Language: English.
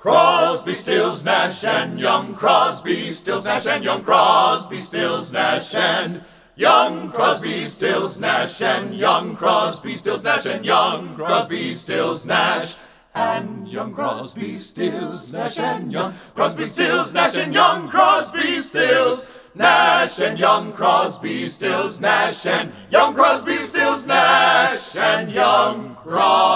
Crosby, Stills, Nash and Young. Crosby, Stills, Nash and Young. Crosby, Stills, Nash and Young. Crosby, Stills, Nash and Young. Crosby, Stills, Nash and Young. Crosby, Stills, Nash and Young. Crosby, Stills, Nash and Young. Crosby, Stills, Nash and Young. Crosby, Stills, Nash and Young. Crosby, Stills, Nash and Young. Crosby, Stills, Nash and Young. Crosby.